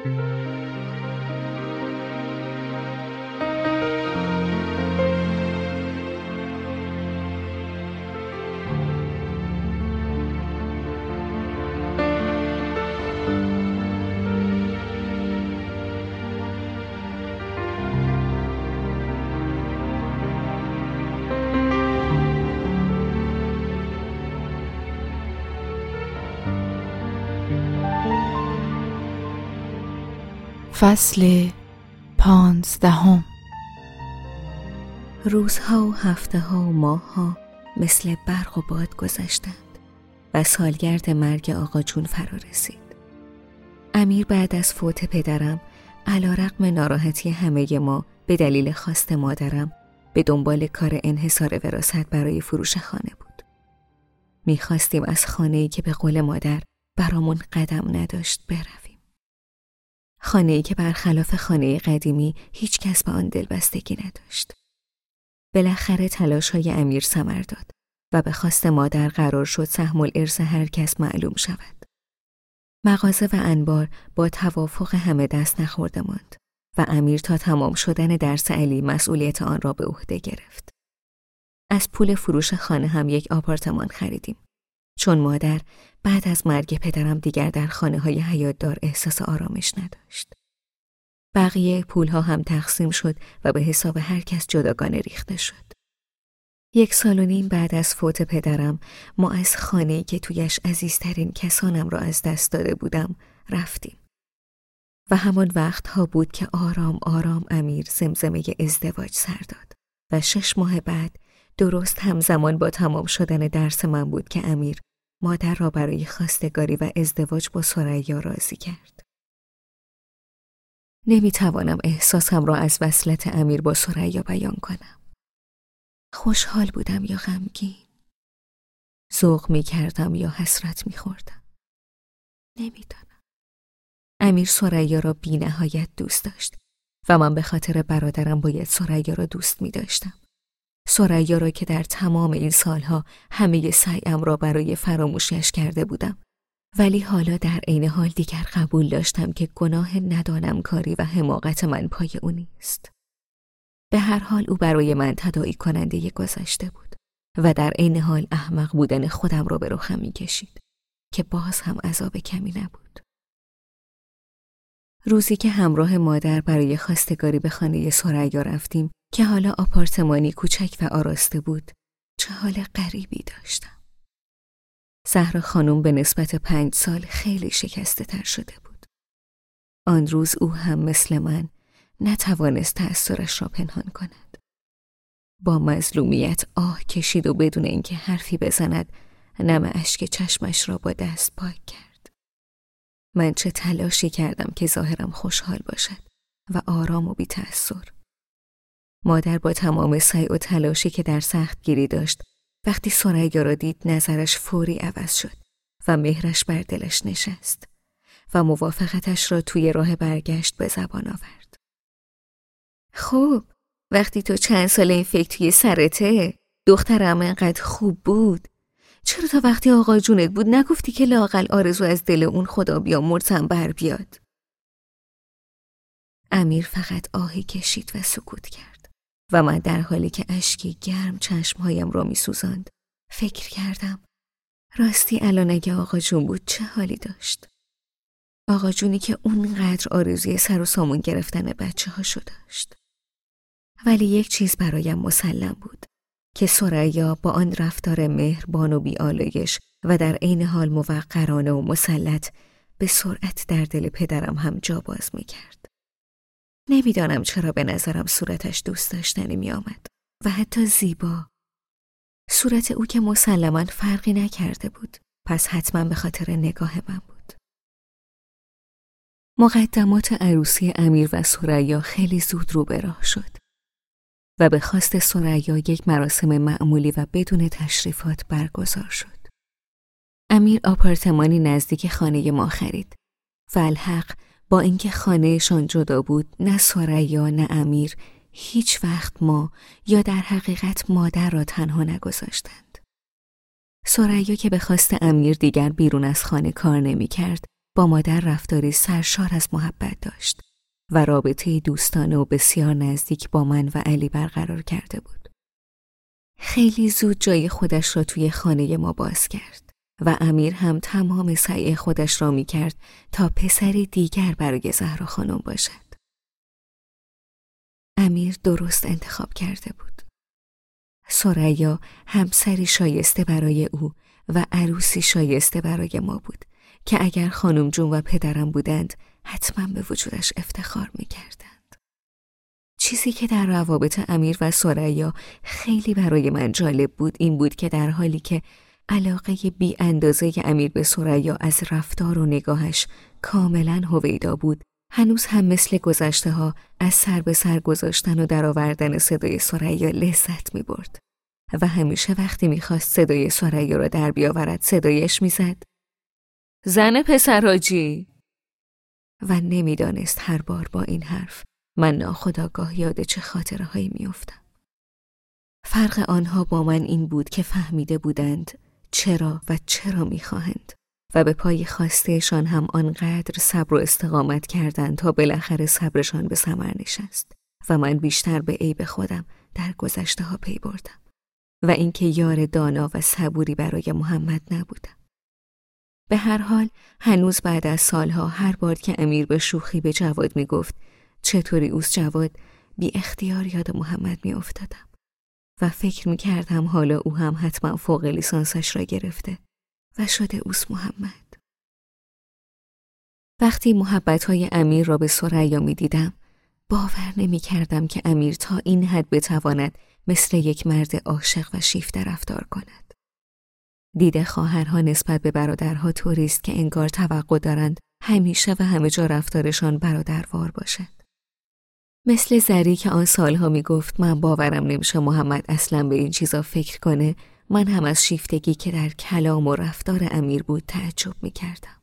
فصل 15. روزها و هفته‌ها و ماه‌ها مثل برق و باد گذشتند و سالگرد مرگ آقا جون فرا رسید. امیر بعد از فوت پدرم علی‌رغم ناراحتی همه ما به دلیل خواست مادرم به دنبال کار انحصار وراثت برای فروش خانه بود. می‌خواستیم از خانه‌ای که به قول مادر برامون قدم نداشت برویم. خانه‌ای که برخلاف خانه قدیمی هیچ کس به آن دلبستگی نداشت. بالاخره تلاش‌های امیر ثمر داد و به خواست مادر قرار شد سهم الارث هر کس معلوم شود. مغازه و انبار با توافق همه دست نخورده ماند و امیر تا تمام شدن درس علی مسئولیت آن را به عهده گرفت. از پول فروش خانه هم یک آپارتمان خریدیم، چون مادر بعد از مرگ پدرم دیگر در خانه‌های حیاط‌دار احساس آرامش نداشت. بقیه پولها هم تقسیم شد و به حساب هر کس جداگانه ریخته شد. 1 سال و نیم بعد از فوت پدرم ما از خانه‌ای که تویش عزیزترین کسانم را از دست داده بودم رفتیم. و همان وقتها بود که آرام آرام امیر زمزمه ازدواج سر داد و 6 ماه بعد درست همزمان با تمام شدن درس من بود که امیر مادر را برای خواستگاری و ازدواج با ثریا راضی کرد. نمیتوانم احساسم را از وصلت امیر با ثریا بیان کنم. خوشحال بودم یا غمگین، ذوق میکردم یا حسرت میخوردم، نمیدانم. امیر ثریا را بی نهایت دوست داشت و من به خاطر برادرم باید ثریا را دوست میداشتم. ثریا را که در تمام این سالها همه سعیم را برای فراموشش کرده بودم، ولی حالا در عین حال دیگر قبول داشتم که گناه ندانم کاری و حماقت من پای او نیست. به هر حال او برای من تداعی کننده گذشته بود و در عین حال احمق بودن خودم را به رخم می‌کشید که باز هم عذاب کمی نبود. روزی که همراه مادر برای خواستگاری به خانه ثریا رفتیم که حالا آپارتمانی کوچک و آراسته بود، چه حال غریبی داشتم. زهرا خانم به نسبت 5 سال خیلی شکسته تر شده بود. آن روز او هم مثل من نتوانست تأثیرش را پنهان کند. با مظلومیت آه کشید و بدون اینکه حرفی بزند نم اشک چشمش را با دست پاک کرد. من چه تلاشی کردم که ظاهرم خوشحال باشد و آرام و بی تأثیر. مادر با تمام سعی و تلاشی که در سختگیری داشت، وقتی ثریا را دید نظرش فوری عوض شد و مهرش بر دلش نشست و موافقتش را توی راه برگشت به زبان آورد. خب وقتی تو چند سال این فکر توی سرته، دخترم انقدر خوب بود، چرا تا وقتی آقا جونت بود نگفتی که لااقل آرزو از دل اون خدا بیامرزم بر بیاد؟ امیر فقط آهی کشید و سکوت کرد و من در حالی که اشکی گرم چشمهایم را می سوزاند فکر کردم راستی الان اگه آقا جون بود چه حالی داشت؟ آقا جونی که اونقدر آرزوی سر و سامون گرفتن بچه هاشو داشت. ولی یک چیز برایم مسلم بود که ثریا با آن رفتار مهربان و بی‌آلایش و در عین حال موقرانه و مسلط به سرعت در دل پدرم هم جا باز می کرد. نمیدانم چرا به نظرم صورتش دوست داشتنی می آمد و حتی زیبا. صورت او که مسلماً فرقی نکرده بود، پس حتما به خاطر نگاه من بود. مقدمات عروسی امیر و ثریا خیلی زود رو به راه شد و به خواست ثریا یک مراسم معمولی و بدون تشریفات برگزار شد. امیر آپارتمانی نزدیک خانه ما خرید و الحق با اینکه خانهشان جدا بود، نه ثریا نه امیر هیچ وقت ما یا در حقیقت مادر را تنها نگذاشتند. ثریا که به خواست امیر دیگر بیرون از خانه کار نمی کرد، با مادر رفتاری سرشار از محبت داشت و رابطه دوستانه و بسیار نزدیک با من و علی برقرار کرده بود. خیلی زود جای خودش را توی خانه ما باز کرد و امیر هم تمام سعی خودش را می کرد تا پسری دیگر برای زهرا خانم باشد. امیر درست انتخاب کرده بود. ثریا همسری شایسته برای او و عروسی شایسته برای ما بود که اگر خانم جون و پدرم بودند حتما به وجودش افتخار می کردند. چیزی که در روابط امیر و ثریا خیلی برای من جالب بود این بود که در حالی که علاقه بی اندازه امیر به ثریا از رفتار و نگاهش کاملا هویدا بود، هنوز هم مثل گذشته ها از سر به سر گذاشتن و درآوردن صدای ثریا لذت می برد و همیشه وقتی می خواست صدای ثریا را در بیاورد صدایش می زد زن پسراجی و نمیدانست هر بار با این حرف من ناخودآگاه یاد چه خاطره هایی می افتم. فرق آنها با من این بود که فهمیده بودند چرا می خواهند و به پای خواستهشان هم آنقدر صبر و استقامت کردند تا بالاخره صبرشان به ثمر نشست و من بیشتر به عیب خودم در گذشته ها پی بردم و اینکه یار دانا و صبوری برای محمد نبودم. به هر حال هنوز بعد از سالها هر بار که امیر به شوخی به جواد می گفت چطوری اوست جواد، بی اختیار یاد محمد می افتادم و فکر می کردم حالا او هم حتما فوق لیسانسش را گرفته و شده اوست محمد. وقتی محبت‌های امیر را به ثریا می دیدم باور نمی کردم که امیر تا این حد بتواند مثل یک مرد عاشق و شیفته رفتار کند. دیده خواهرها نسبت به برادرها طوری است که انگار توقع دارند همیشه و همه جا رفتارشان برادروار باشد. مثل زری که آن سالها می گفت من باورم نمیشه محمد اصلا به این چیزا فکر کنه، من هم از شیفتگی که در کلام و رفتار امیر بود تعجب می کردم.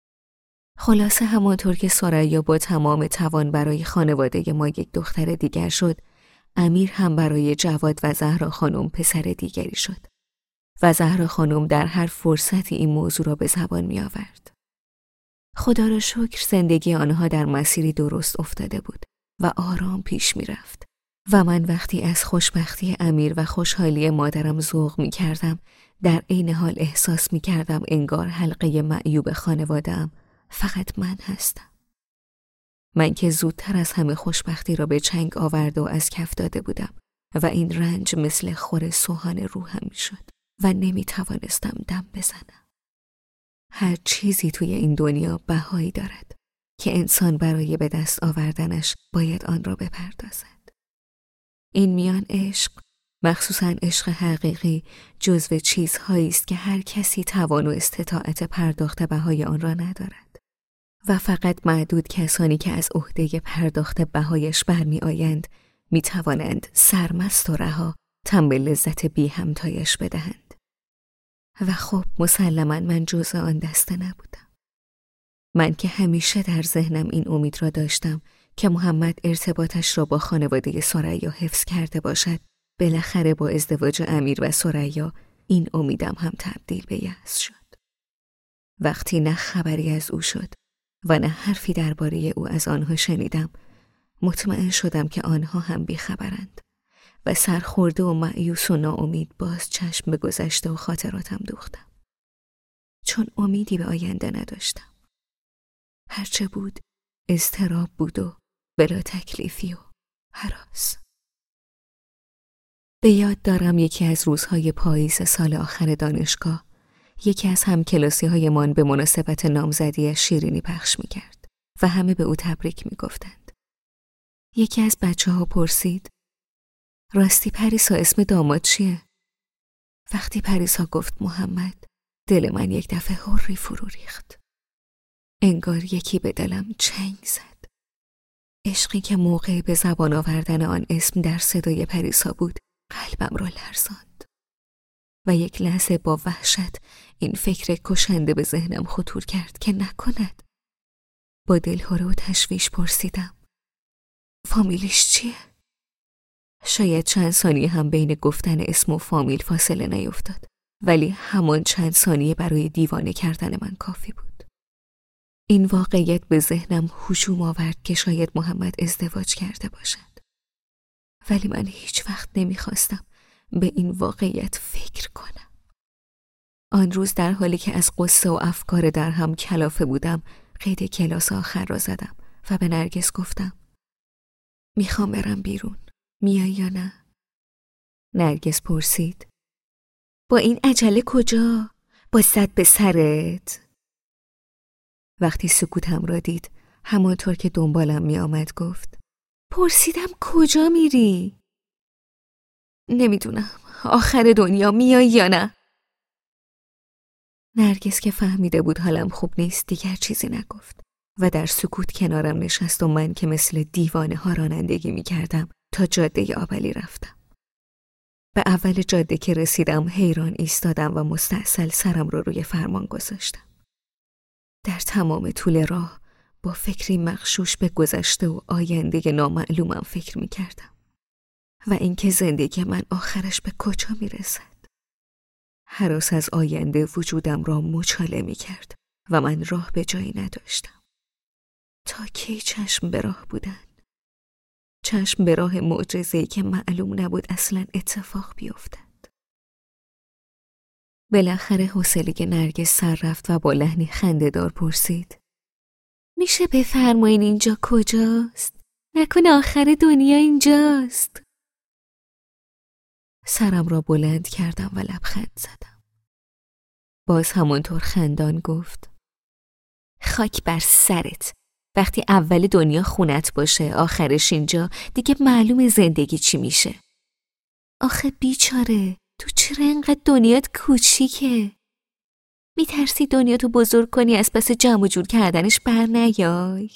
خلاصه همانطور که ثریا با تمام توان برای خانواده ما یک دختر دیگر شد، امیر هم برای جواد و زهرا خانم پسر دیگری شد و زهرا خانم در هر فرصتی این موضوع را به زبان می آورد. خدا را شکر زندگی آنها در مسیری درست افتاده بود و آرام پیش می رفت و من وقتی از خوشبختی امیر و خوشحالی مادرم ذوق می کردم در عین حال احساس می کردم انگار حلقه معیوب خانواده‌ام فقط من هستم. من که زودتر از همه خوشبختی را به چنگ آورده و از کف داده بودم و این رنج مثل خور سوهان روحم می شد و نمی توانستم دم بزنم. هر چیزی توی این دنیا بهایی دارد که انسان برای به دست آوردنش باید آن را بپردازد. این میان عشق، مخصوصاً عشق حقیقی، جزو چیزهایی است که هر کسی توان و استطاعت پرداخت بهای آن را ندارد و فقط معدود کسانی که از عهده پرداخت بهایش برمی آیند می توانند سرمست و رها تن به لذت بی همتایش بدهند. و خب مسلماً من جزء آن دسته نبودم. من که همیشه در ذهنم این امید را داشتم که محمد ارتباطش را با خانواده ثریا حفظ کرده باشد، بالاخره با ازدواج امیر و ثریا این امیدم هم تبدیل به یأس شد. وقتی نه خبری از او شد و نه حرفی درباره او از آنها شنیدم، مطمئن شدم که آنها هم بیخبرند و سرخورده و مایوس و ناامید باز چشم به گذشته و خاطراتم دوختم. چون امیدی به آینده نداشتم. هرچه بود اضطراب بود و بلا تکلیفی و هراس. به یاد دارم یکی از روزهای پاییز سال آخر دانشگاه یکی از همکلاسی‌های من به مناسبت نامزدی شیرینی پخش می‌کرد و همه به او تبریک می‌گفتند. یکی از بچه‌ها پرسید راستی پریسا اسم داماد چیه؟ وقتی پریسا گفت محمد، دل من یک دفعه هوری فرو ریخت. انگار یکی به دلم چنگ زد. عشقی که موقع به زبان آوردن آن اسم در صدای پریسا بود قلبم را لرزاند و یک لحظه با وحشت این فکر کشنده به ذهنم خطور کرد که نکند. با دلهره و تشویش پرسیدم فامیلیش چیه؟ شاید چند ثانیه هم بین گفتن اسم و فامیل فاصله نیفتاد، ولی همان چند ثانیه برای دیوانه کردن من کافی بود. این واقعیت به ذهنم هجوم آورد که شاید محمد ازدواج کرده باشد. ولی من هیچ وقت نمیخواستم به این واقعیت فکر کنم. آن روز در حالی که از قصه و افکار در هم کلافه بودم، قید کلاس آخر را زدم و به نرگس گفتم میخوام برم بیرون، میای یا نه؟ نرگس پرسید با این عجله کجا؟ با زد به سرت؟ وقتی سکوتم را دید، همانطور که دنبالم می آمد گفت پرسیدم کجا میری؟ نمیدونم، آخر دنیا میای یا نه؟ نرگس که فهمیده بود حالم خوب نیست دیگر چیزی نگفت و در سکوت کنارم نشست و من که مثل دیوانه ها رانندگی می کردم تا جاده آبلی رفتم. به اول جاده که رسیدم حیران ایستادم و مستعسل سرم رو روی فرمان گذاشتم. در تمام طول راه با فکری مغشوش به گذشته و آینده نامعلومم فکر می کردم و اینکه زندگی من آخرش به کجا می رسد. هراس از آینده وجودم را مچاله می کرد و من راه به جایی نداشتم. تا کی چشم به راه بودن؟ چشم به راه معجزه‌ای که معلوم نبود اصلا اتفاق بیفتد. بالاخره حوصله نرگس سر رفت و با لحنی خنده‌دار پرسید میشه بفرمایین اینجا کجاست؟ نکنه آخر دنیا اینجاست؟ سرم را بلند کردم و لبخند زدم. باز همانطور خندان گفت خاک بر سرت. وقتی اول دنیا خونت باشه آخرش اینجا، دیگه معلوم زندگی چی میشه. آخه بیچاره، تو چرا اینقدر دنیات کوچیکه؟ میترسی دنیاتو بزرگ کنی از پس جمع جور کردنش بر نیای؟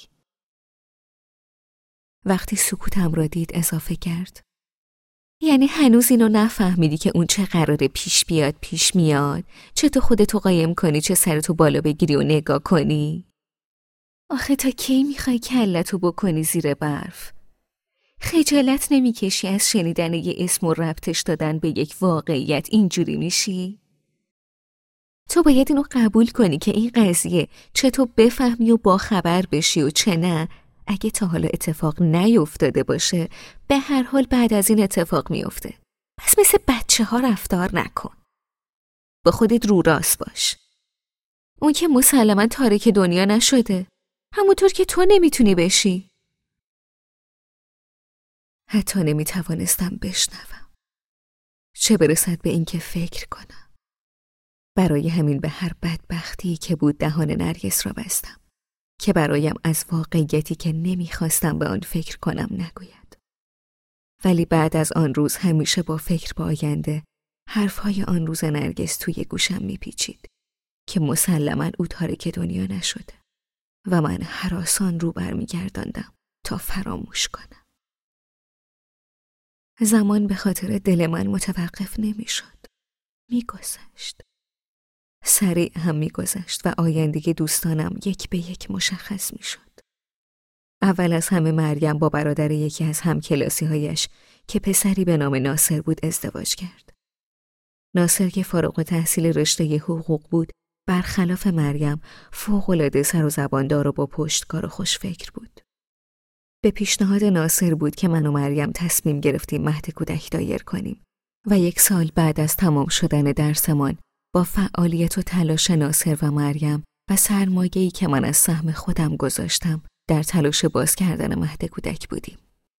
وقتی سکوتم را دید اضافه کرد یعنی هنوز اینو نفهمیدی که اون چه قراره پیش بیاد پیش میاد؟ چه تو خودتو قایم کنی چه سرتو بالا بگیری و نگاه کنی؟ آخه تا کی میخوای کلتو بکنی زیر برف؟ خجالت نمیکشی از شنیدن یه اسم و ربطش دادن به یک واقعیت اینجوری میشی؟ تو باید اینو قبول کنی که این قضیه چه تو بفهمی و باخبر بشی و چه نه. اگه تا حالا اتفاق نیفتاده باشه به هر حال بعد از این اتفاق میفته. پس مثل بچه ها رفتار نکن. با خودت رو راست باش. اون که مسلماً تارک دنیا نشده، همونطور که تو نمیتونی بشی. حتی نمیتوانستم بشنوم، چه برسد به این که فکر کنم. برای همین به هر بدبختی که بود دهان نرگس را بستم که برایم از واقعیتی که نمیخواستم به آن فکر کنم نگوید. ولی بعد از آن روز همیشه با فکر به آینده حرفهای آن روز نرگس توی گوشم میپیچید که مسلماً او تارک دنیا نشده و من هراسان رو برمیگرداندم تا فراموش کنم. زمان به خاطر دل من متوقف نمیشد. میگذشت. سریع هم میگذشت و آینده دوستانم یک به یک مشخص میشد. اول از همه مریم با برادر یکی از همکلاسی‌هایش که پسری به نام ناصر بود ازدواج کرد. ناصر که فارغ التحصیل رشته حقوق بود، برخلاف مریم فوق‌العاده سر و زباندار و با پشتکار و خوشفکر بود. به پیشنهاد ناصر بود که من و مریم تصمیم گرفتیم مهد کودک دایر کنیم و 1 سال بعد از تمام شدن درسمان با فعالیت و تلاش ناصر و مریم و سرمایه‌ای که من از سهم خودم گذاشتم در تلاش باز کردن مهد کودک بودیم.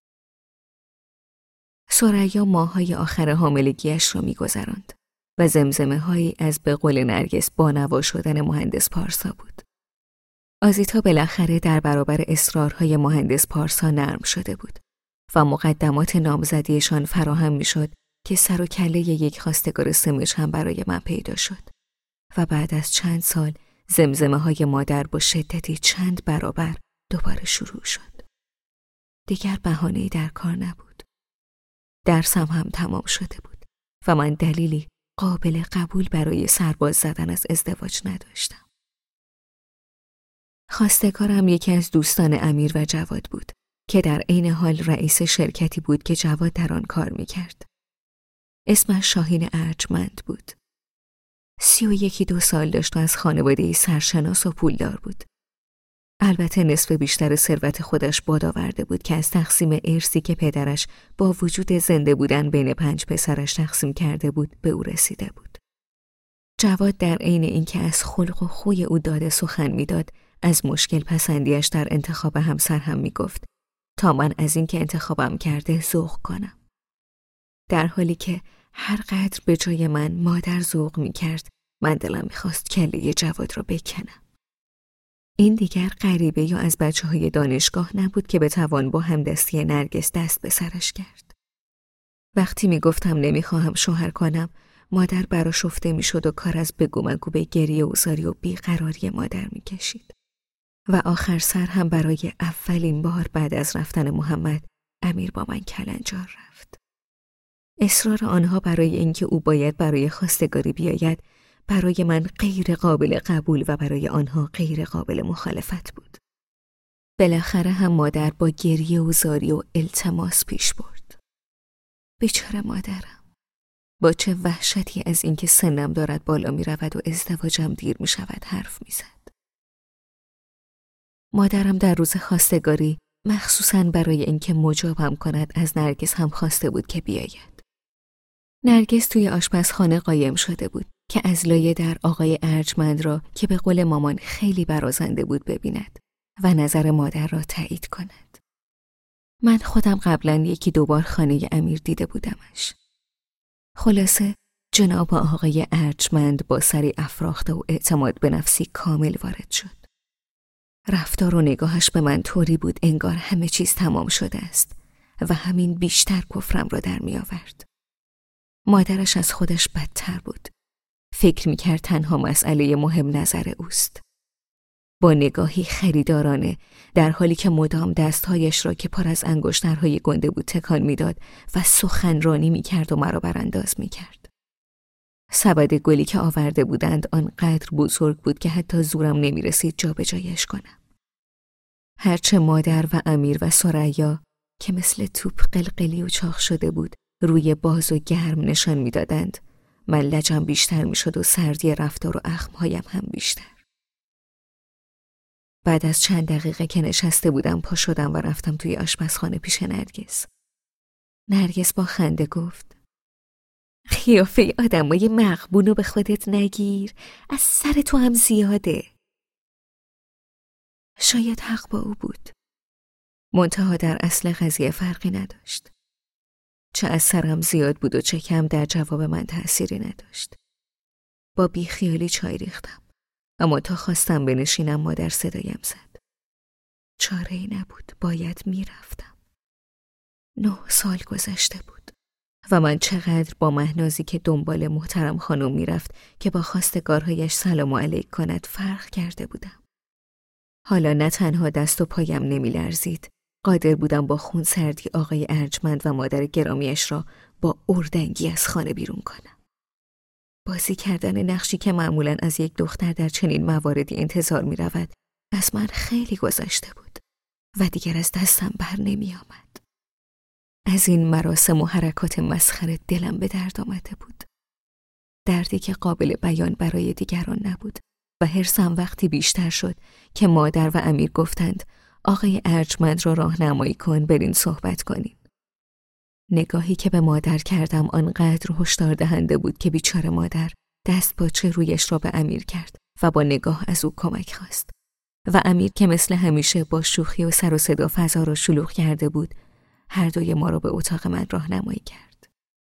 ثریا ماه‌های آخر حاملگیش را می‌گذراند و زمزمه‌هایی از به قول نرگس بانوا شدن مهندس پارسا بود. آزیتا بالاخره در برابر اصرارهای مهندس پارسا نرم شده بود و مقدمات نامزدیشان فراهم می‌شد که سر و کله یک خواستگار سمج هم برای من پیدا شد و بعد از چند سال زمزمه‌های مادر با شدتی چند برابر دوباره شروع شد. دیگر بهانه‌ای در کار نبود. درسم هم تمام شده بود و من دلیلی قابل قبول برای سرباز زدن از ازدواج نداشتم. خواستگارم یکی از دوستان امیر و جواد بود که در عین حال رئیس شرکتی بود که جواد در آن کار می‌کرد. اسمش شاهین ارجمند بود. 31-32 سال داشت و از خانواده‌ای سرشناس و پولدار بود. البته نصف بیشتر ثروت خودش باد آورده بود که از تقسیم ارثی که پدرش با وجود زنده بودن بین 5 پسرش تقسیم کرده بود به او رسیده بود. جواد در عین اینکه از خلق و خوی او داده سخن میداد، از مشکل پسندیش در انتخاب همسر هم میگفت تا من از اینکه انتخابم کرده ذوق کنم. در حالی که هر قدر به جای من مادر ذوق میکرد، من دلم میخواست کله جواد را بکنم. این دیگر غریبه یا از بچه‌های دانشگاه نبود که بتوان با همدستی نرگس دست به سرش کرد. وقتی میگفتم نمیخواهم شوهر کنم، مادر برآشفته میشد و کار از بگو مگو به گریه و زاری و بیقراری مادر میکشید. و آخر سر هم برای اولین بار بعد از رفتن محمد، امیر با من کلنجار رفت. اصرار آنها برای اینکه او باید برای خواستگاری بیاید، برای من غیر قابل قبول و برای آنها غیر قابل مخالفت بود. بالاخره هم مادر با گریه و زاری و التماس پیش برد. بیچاره مادرم، با چه وحشتی از اینکه سنم دارد بالا می رود و ازدواجم دیر می شود حرف می زد. مادرم در روز خواستگاری مخصوصاً برای اینکه مجابم کند از نرگس هم خواسته بود که بیاید. نرگس توی آشپزخانه قایم شده بود که از لای در آقای ارجمند را که به قول مامان خیلی برازنده بود ببیند و نظر مادر را تایید کند. من خودم قبلاً 1-2 بار خانه امیر دیده بودمش. خلاصه جناب آقای ارجمند با سری افراخته و اعتماد به نفسی کامل وارد شد. رفتار و نگاهش به من طوری بود انگار همه چیز تمام شده است و همین بیشتر کفرم را در می آورد. مادرش از خودش بدتر بود. فکر می کرد تنها مسئله مهم نظر اوست. با نگاهی خریدارانه در حالی که مدام دستهایش را که پر از انگشترهای گنده بود تکان می داد و سخنرانی می کرد و مرا برانداز می کرد. سبد گلی که آورده بودند آنقدر بزرگ بود که حتی زورم نمی رسید جا به جایش کنم. هرچه مادر و امیر و ثریا که مثل توپ قلقلی و چاق شده بود روی باز و گرم نشان می دادند، من لجم بیشتر می شد و سردی رفتار و اخمهایم هم بیشتر. بعد از چند دقیقه که نشسته بودم پا شدم و رفتم توی آشپزخانه پیش نرگس. نرگس با خنده گفت: قیافه آدمای مغبونو به خودت نگیر، از سر تو هم زیاده. شاید حق با او بود. منتها در اصل قضیه فرقی نداشت. چه از سرم زیاد بود و چه کم در جواب من تأثیری نداشت. با بیخیالی چای ریختم، اما تا خواستم بنشینم مادر صدایم زد. چاره‌ای نبود، باید میرفتم. 9 سال گذشته بود و من چقدر با مهنازی که دنبال محترم خانم میرفت که با خواستگارهایش سلام علیک کند فرق کرده بودم. حالا نه تنها دست و پایم نمی لرزید، قادر بودم با خون سردی آقای ارجمند و مادر گرامیش را با اردنگی از خانه بیرون کنم. بازی کردن نقشی که معمولاً از یک دختر در چنین مواردی انتظار می رود از من خیلی گذشته بود و دیگر از دستم بر نمی آمد. از این مراسم و حرکات مسخره دلم به درد آمده بود. دردی که قابل بیان برای دیگران نبود و حرصم وقتی بیشتر شد که مادر و امیر گفتند آقای ارجمند را راهنمایی کن، برین صحبت کنیم. نگاهی که به مادر کردم آنقدر هشدار دهنده بود که بیچاره مادر دست پاچه رویش را به امیر کرد و با نگاه از او کمک خواست و امیر که مثل همیشه با شوخی و سر و صدا فضا را شلوغ کرده بود هر دوی ما را به اتاق من راهنمایی کرد.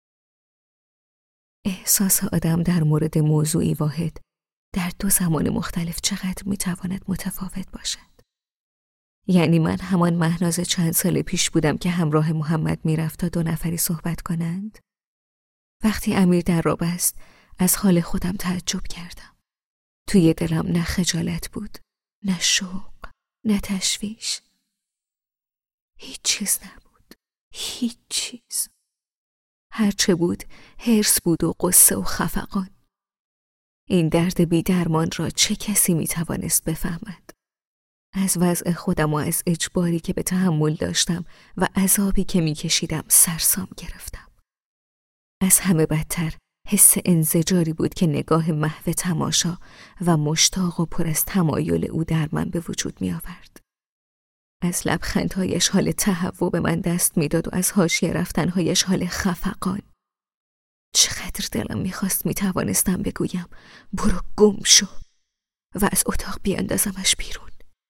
احساس آدم در مورد موضوعی واحد در 2 زمان مختلف چقدر میتواند متفاوت باشد. یعنی من همان مهناز چند سال پیش بودم که همراه محمد میرفت تا 2 نفری صحبت کنند. وقتی امیر در را بست از حال خودم تعجب کردم. توی دلم نه خجالت بود، نه شوق، نه تشویش. هیچ چیز نبود، هیچ چیز. هرچه بود حرص بود و قصه و خفقان. این درد بی درمان را چه کسی می توانست بفهمد؟ از وضع خودم و از اجباری که به تحمل داشتم و عذابی که می کشیدم سرسام گرفتم. از همه بدتر حس انزجاری بود که نگاه محو تماشا و مشتاق و پر از تمایل او در من به وجود می آورد. از لبخندهایش حال تهوع به من دست می داد و از حاشیه رفتنهایش حال خفقان. چقدر دلم می خواست می توانستم بگویم برو گم شو و از اتاق بیاندازمش بیرون.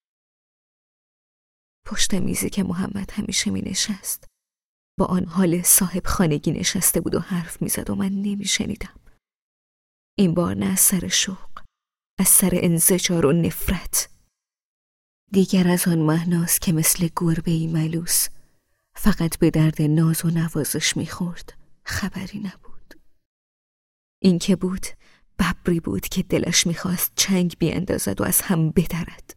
پشت میزی که محمد همیشه می نشست با آن حال صاحب خانگی نشسته بود و حرف می زد و من نمی شنیدم. این بار نه از سر شوق، از سر انزجار و نفرت. دیگر از آن مهناز که مثل گربه‌ای ملوس فقط به درد ناز و نوازش می خورد خبری نبود. این که بود ببری بود که دلش می خواست چنگ بیاندازد و از هم بدرد.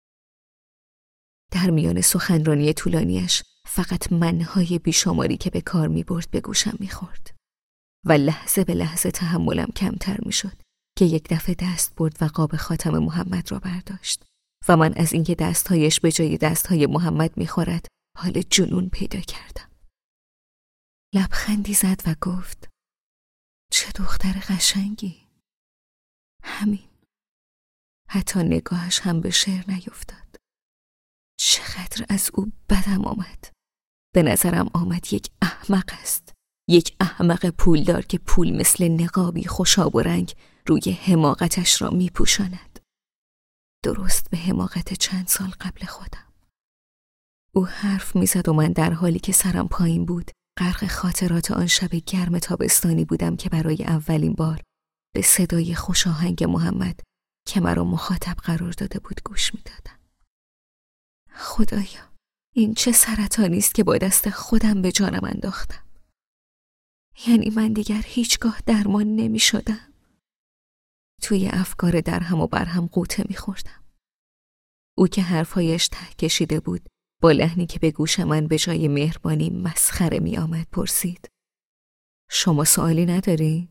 در میان سخنرانی طولانیش فقط منهای بیشماری که به کار می برد به گوشم می خورد و لحظه به لحظه تحملم کمتر می شد که یک دفعه دست برد و قاب خاتم محمد را برداشت و من از اینکه دستهایش به جای دستهای محمد می خورد حال جنون پیدا کردم. لبخندی زد و گفت چه دختر قشنگی. همین. حتی نگاهش هم به شعر نیفتاد. چقدر از او بدم آمد. به نظرم آمد یک احمق است. یک احمق پولدار که پول مثل نقابی خوشاب و رنگ روی حماقتش را می پوشاند. درست به حماقت چند سال قبل خودم. او حرف می زد و من در حالی که سرم پایین بود غرق خاطرات آن شب گرم تابستانی بودم که برای اولین بار به صدای خوشاهنگ محمد که مرا مخاطب قرار داده بود گوش می دادم. خدایا، این چه سرطانی است که با دست خودم به جانم انداختم. یعنی من دیگر هیچگاه درمان نمی شدم. توی افکار درهم و برهم غوطه می خوردم. او که حرفایش ته کشیده بود با لحنی که به گوش من به جای مهربانی مسخره می آمد پرسید شما سوالی نداری؟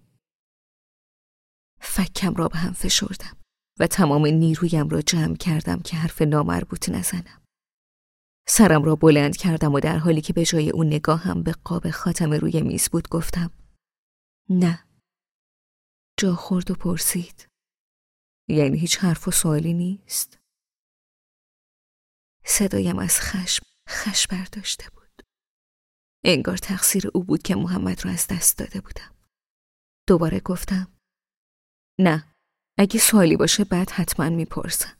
فکم را به هم فشردم و تمام نیرویم را جمع کردم که حرف نامربوط نزنم. سرم را بلند کردم و در حالی که به جای اون نگاهم به قاب خاتم روی میز بود گفتم نه. جا خورد و پرسید یعنی هیچ حرف و سوالی نیست؟ صدایم از خشم برداشته بود. انگار تقصیر او بود که محمد را از دست داده بودم. دوباره گفتم نه، اگه سوالی باشه بعد حتما میپرسم.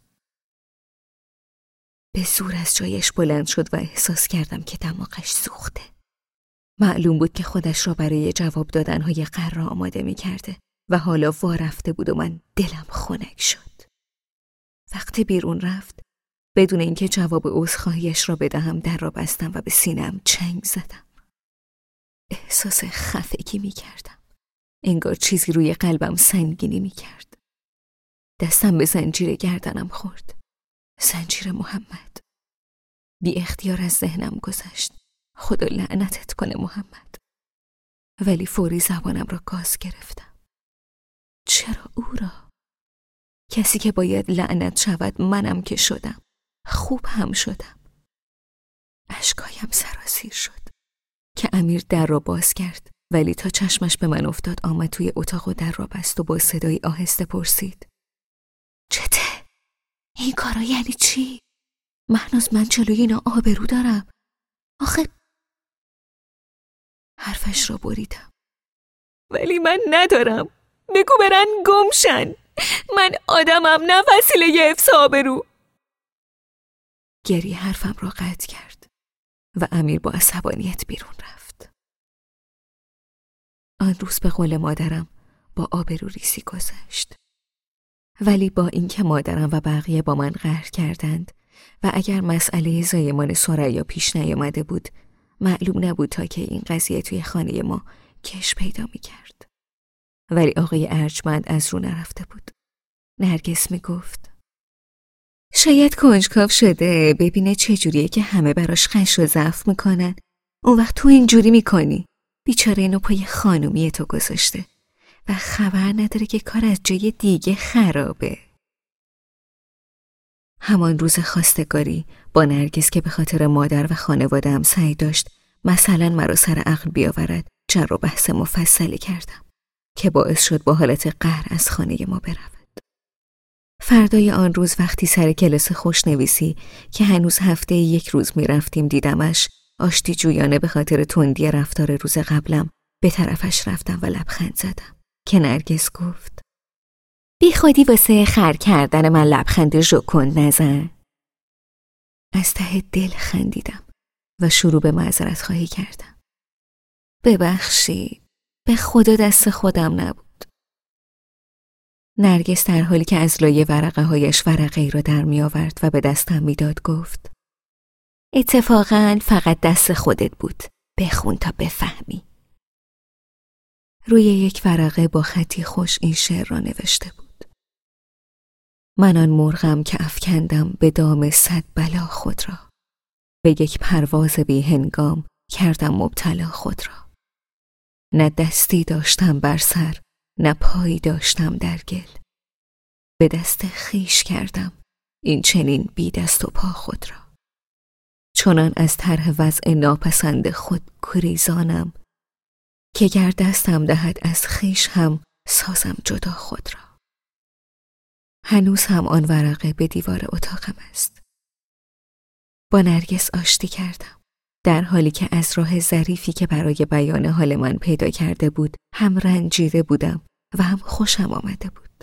به زور از جایش بلند شد و احساس کردم که دماغش سوخته. معلوم بود که خودش را برای جواب دادنهای قرار آماده میکرده و حالا وا رفته بود و من دلم خنک شد. وقتی بیرون رفت بدون اینکه جواب عذرخواهیش را بدهم در را بستم و به سینه‌ام چنگ زدم. احساس خفگی میکردم. انگار چیزی روی قلبم سنگینی میکرد. دستم به زنجیر گردنم خورد. زنجیر محمد. بی اختیار از ذهنم گذشت. خدا لعنتت کنه محمد. ولی فوری زبانم را گاز گرفتم. چرا او را؟ کسی که باید لعنت شود منم که شدم. خوب هم شدم. اشکایم سرازیر شد که امیر در را باز کرد ولی تا چشمش به من افتاد آمد توی اتاق و در را بست و با صدای آهسته پرسید چته؟ این کارا یعنی چی؟ مهناز من جلوی اینا آبرو دارم. آخه حرفش را بریدم. ولی من ندارم. بگو برن گمشن. من آدمم نه وسیله حفظ آبرو. گریه حرفم را قطع کرد و امیر با عصبانیت بیرون رفت. آن روز به قول مادرم با آبروریزی گذشت. ولی با اینکه مادرم و بقیه با من قهر کردند و اگر مسئله زایمان ثریا پیش نیامده بود معلوم نبود تا که این قضیه توی خانه ما کش پیدا می کرد. ولی آقای ارجمند از رو نرفته بود. نرگس می گفت شاید کنجکاو شده ببینه چجوریه که همه براش خش و ضعف میکنن. اون وقت تو اینجوری میکنی. بیچاره اینو پای خانومی تو گذاشته و خبر نداره که کار از جای دیگه خرابه. همان روز خواستگاری با نرگس که به خاطر مادر و خانواده هم سعی داشت مثلا مرا سر عقل بیاورد جر و بحث مفصلی کردم که باعث شد با حالت قهر از خانه ما برود. فردای آن روز وقتی سر کلاس خوشنویسی که هنوز هفته یک روز می رفتیم دیدمش، آشتی جویانه به خاطر تندی رفتار روز قبلم به طرفش رفتم و لبخند زدم که نرگس گفت: بی خودی واسه خر کردن من لبخند ژوکن نزن. از ته دل خندیدم و شروع به معذرت خواهی کردم. ببخشید، به خدا دست خودم نبود. نرگس در حالی که از لای ورقه هایش ورقه‌ای را در می آورد و به دستم می داد گفت: اتفاقاً فقط دست خودت بود، بخون تا بفهمی. روی یک ورقه با خطی خوش این شعر را نوشته بود: من آن مرغم که افکندم به دام 100 بلا خود را، به یک پرواز بی هنگام کردم مبتلا خود را. نه دستی داشتم بر سر، نه پایی داشتم در گل، به دست خیش کردم این چنین بی دست و پا خود را. چنان از طرح وضع ناپسند خود گریزانم که گر دستم دهد از خیش هم سازم جدا خود را. هنوز هم آن ورقه به دیوار اتاقم است. با نرگس آشتی کردم، در حالی که از راه ظریفی که برای بیان حال من پیدا کرده بود هم رنجیده بودم و هم خوشم آمده بود.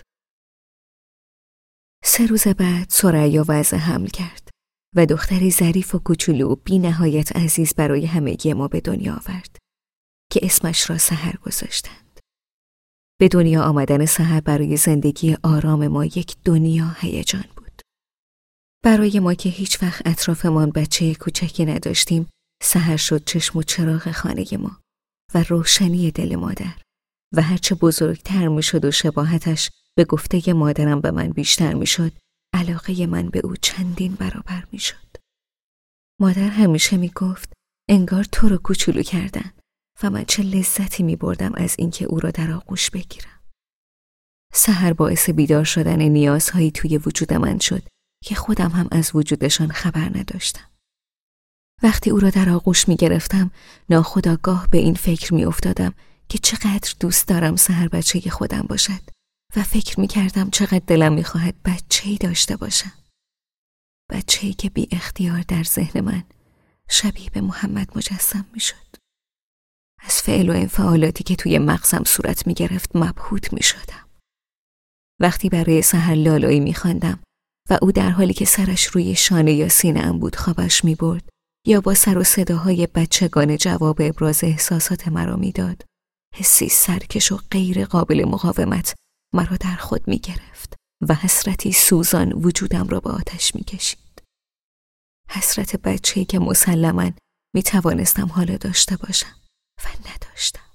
3 روز بعد ثریا وضع حمل کرد و دختری ظریف و کوچولو و بی نهایت عزیز برای همگی ما به دنیا آورد که اسمش را سحر گذاشتند. به دنیا آمدن سحر برای زندگی آرام ما یک دنیا هیجان بود. برای ما که هیچ وقت اطرافمان بچه کوچکی نداشتیم، سحر شد چشم و چراغ خانه ما و روشنی دل مادر و هرچه بزرگتر می شد و شباهتش به گفته مادرم به من بیشتر می شد، علاقه من به او چندین برابر می شد. مادر همیشه می گفت انگار تو رو کوچولو کردن و من چه لذتی می بردم از اینکه او را در آغوش بگیرم. سحر باعث بیدار شدن نیازهایی توی وجود من شد که خودم هم از وجودشان خبر نداشتم. وقتی او را در آغوش می گرفتم، ناخودآگاه به این فکر می افتادم که چقدر دوست دارم سحر بچه خودم باشد و فکر می کردم چقدر دلم می خواهد بچه‌ای داشته باشم. بچه‌ای که بی اختیار در ذهن من شبیه به محمد مجسم می شد. از فعل و انفعالاتی که توی مغزم صورت می گرفت مبهوت می شدم. وقتی برای سحر لالایی می خواندم و او در حالی که سرش روی شانه یا سینه ام بود خوابش می برد یا با سر و صداهای بچگانه جواب ابراز احساسات مرا می داد، حسی سرکش و غیر قابل مقاومت مرا در خود می گرفت و حسرتی سوزان وجودم را به آتش می کشید. حسرت بچه‌ای که مسلماً می توانستم حالا داشته باشم و نداشتم.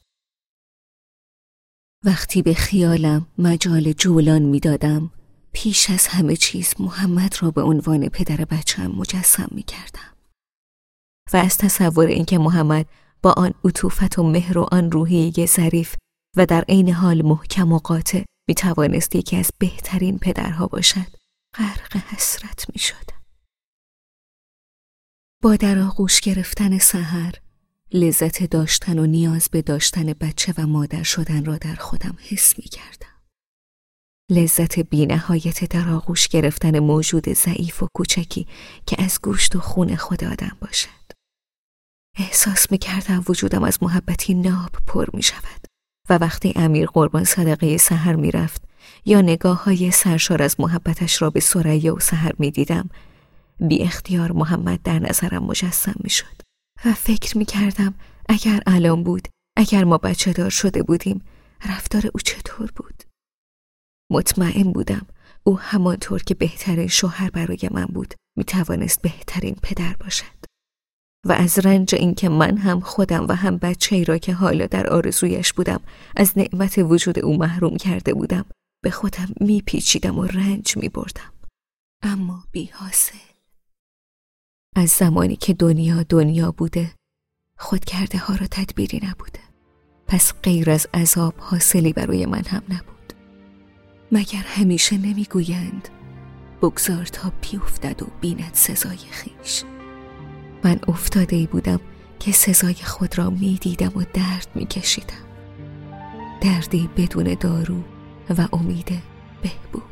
وقتی به خیالم مجال جولان می دادم، پیش از همه چیز محمد را به عنوان پدر بچه‌ام مجسم می کردم و از تصور اینکه محمد با آن عطوفت و مهر و آن روحیه ظریف و در عین حال محکم و قاطع می توانست یکی از بهترین پدرها باشد، غرق حسرت می شدم. با در آغوش گرفتن سحر، لذت داشتن و نیاز به داشتن بچه و مادر شدن را در خودم حس می کردم. لذت بی نهایت در آغوش گرفتن موجود ضعیف و کوچکی که از گوشت و خون خود آدم باشد. احساس می کردم وجودم از محبتی ناب پر می شود و وقتی امیر قربان صدقه سحر می رفت یا نگاه های سرشار از محبتش را به ثریا و سحر می دیدم، بی اختیار محمد در نظرم مجسم می شد و فکر می کردم اگر الان بود، اگر ما بچه دار شده بودیم، رفتار او چطور بود؟ مطمئن بودم او همانطور که بهترین شوهر برای من بود می توانست بهترین پدر باشد و از رنج اینکه من هم خودم و هم بچه‌ای را که حالا در آرزویش بودم از نعمت وجود او محروم کرده بودم به خودم می پیچیدم و رنج می بردم، اما بی حاصل. از زمانی که دنیا بوده خودکرده ها را تدبیری نبوده، پس غیر از عذاب حاصلی برای من هم نبود. مگر همیشه نمیگویند بگذار تا بیفتد و بیند سزای خویش؟ من افتاده‌ای بودم که سزای خود را میدیدم و درد میکشیدم. دردی بدون دارو و امید بهبود.